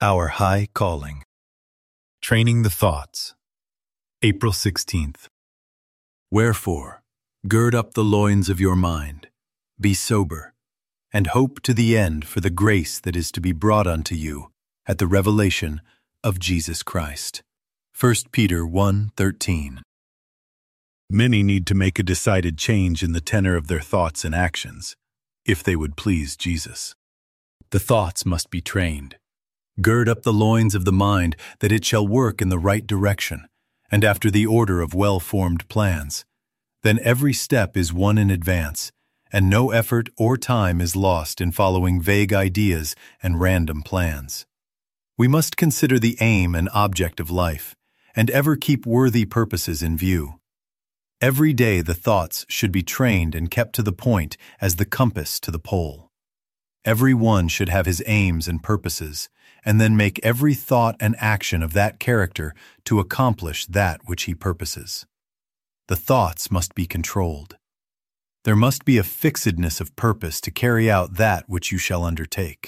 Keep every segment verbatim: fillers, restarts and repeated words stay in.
Our High Calling. Training the Thoughts. April sixteenth. Wherefore, gird up the loins of your mind, be sober, and hope to the end for the grace that is to be brought unto you at the revelation of Jesus Christ. First Peter one thirteen. Many need to make a decided change in the tenor of their thoughts and actions, if they would please Jesus. The thoughts must be trained. Gird up the loins of the mind that it shall work in the right direction, and after the order of well-formed plans. Then every step is one in advance, and no effort or time is lost in following vague ideas and random plans. We must consider the aim and object of life, and ever keep worthy purposes in view. Every day the thoughts should be trained and kept to the point as the compass to the pole. Every one should have his aims and purposes, and then make every thought and action of that character to accomplish that which he purposes. The thoughts must be controlled. There must be a fixedness of purpose to carry out that which you shall undertake.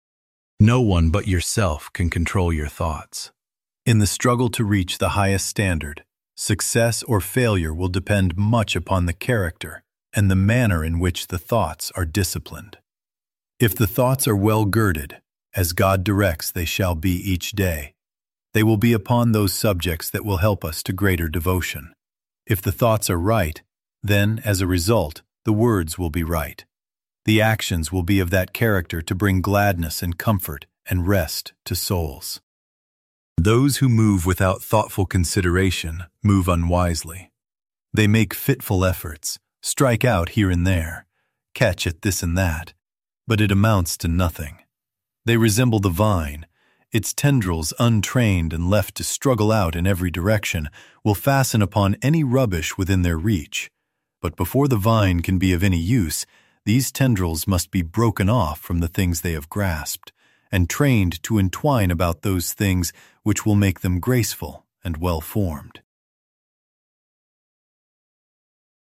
No one but yourself can control your thoughts. In the struggle to reach the highest standard, success or failure will depend much upon the character and the manner in which the thoughts are disciplined. If the thoughts are well girded, as God directs they shall be each day, they will be upon those subjects that will help us to greater devotion. If the thoughts are right, then, as a result, the words will be right. The actions will be of that character to bring gladness and comfort and rest to souls. Those who move without thoughtful consideration move unwisely. They make fitful efforts, strike out here and there, catch at this and that, but it amounts to nothing. They resemble the vine. Its tendrils, untrained and left to struggle out in every direction, will fasten upon any rubbish within their reach. But before the vine can be of any use, these tendrils must be broken off from the things they have grasped, and trained to entwine about those things which will make them graceful and well-formed.